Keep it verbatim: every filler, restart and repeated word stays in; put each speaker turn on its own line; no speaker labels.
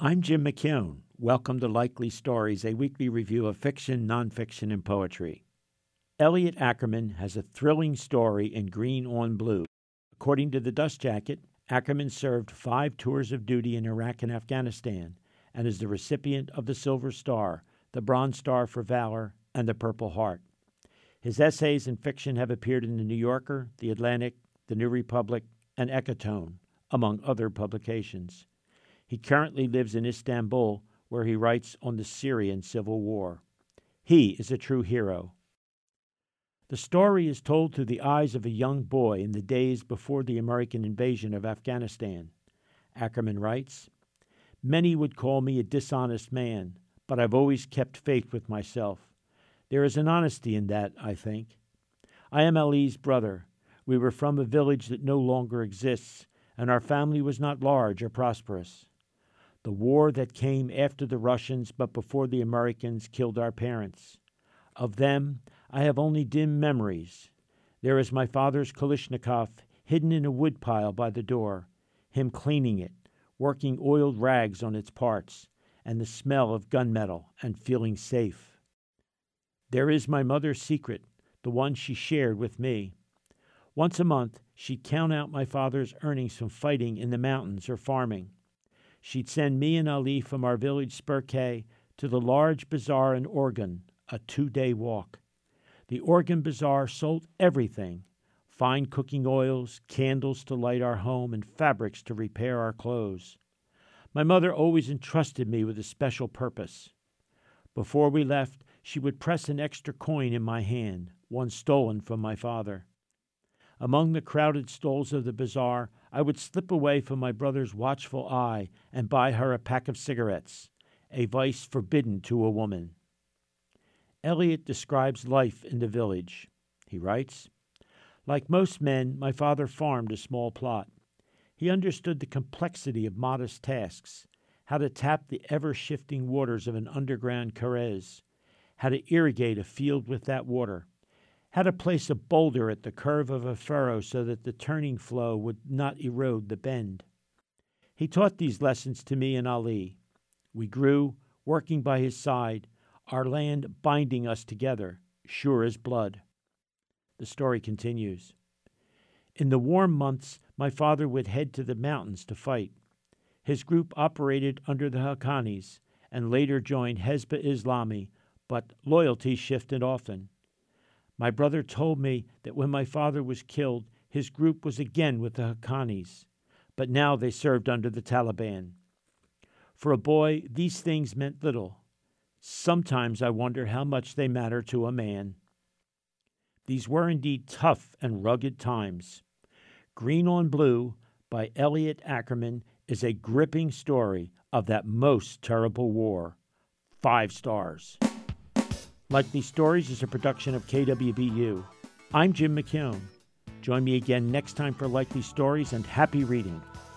I'm Jim McKeown. Welcome to Likely Stories, a weekly review of fiction, nonfiction, and poetry. Elliot Ackerman has a thrilling story in Green on Blue. According to the Dust Jacket, Ackerman served five tours of duty in Iraq and Afghanistan and is the recipient of the Silver Star, the Bronze Star for Valor, and the Purple Heart. His essays and fiction have appeared in The New Yorker, The Atlantic, The New Republic, and Ecotone, among other publications. He currently lives in Istanbul, where he writes on the Syrian civil war. He is a true hero. The story is told through the eyes of a young boy in the days before the American invasion of Afghanistan. Ackerman writes, "Many would call me a dishonest man, but I've always kept faith with myself. There is an honesty in that, I think. I am Ali's brother. We were from a village that no longer exists, and our family was not large or prosperous. The war that came after the Russians but before the Americans killed our parents. Of them, I have only dim memories. There is my father's Kalashnikov hidden in a woodpile by the door, him cleaning it, working oiled rags on its parts, and the smell of gunmetal and feeling safe. There is my mother's secret, the one she shared with me. Once a month, she'd count out my father's earnings from fighting in the mountains or farming. She'd send me and Ali from our village Spurkay to the large bazaar in Oregon, a two-day walk. The Oregon bazaar sold everything, fine cooking oils, candles to light our home, and fabrics to repair our clothes. My mother always entrusted me with a special purpose. Before we left, she would press an extra coin in my hand, one stolen from my father. Among the crowded stalls of the bazaar, I would slip away from my brother's watchful eye and buy her a pack of cigarettes, a vice forbidden to a woman." Elliot describes life in the village. He writes, "Like most men, my father farmed a small plot. He understood the complexity of modest tasks, how to tap the ever-shifting waters of an underground karez, how to irrigate a field with that water, how to place a boulder at the curve of a furrow so that the turning flow would not erode the bend. He taught these lessons to me and Ali. We grew, working by his side, our land binding us together, sure as blood." The story continues. "In the warm months, my father would head to the mountains to fight. His group operated under the Haqqanis and later joined Hezb Islami, but loyalty shifted often. My brother told me that when my father was killed, his group was again with the Haqqanis, but now they served under the Taliban. For a boy, these things meant little. Sometimes I wonder how much they matter to a man." These were indeed tough and rugged times. Green on Blue by Elliot Ackerman is a gripping story of that most terrible war. Five stars. Likely Stories is a production of K W B U. I'm Jim McKeown. Join me again next time for Likely Stories, and happy reading.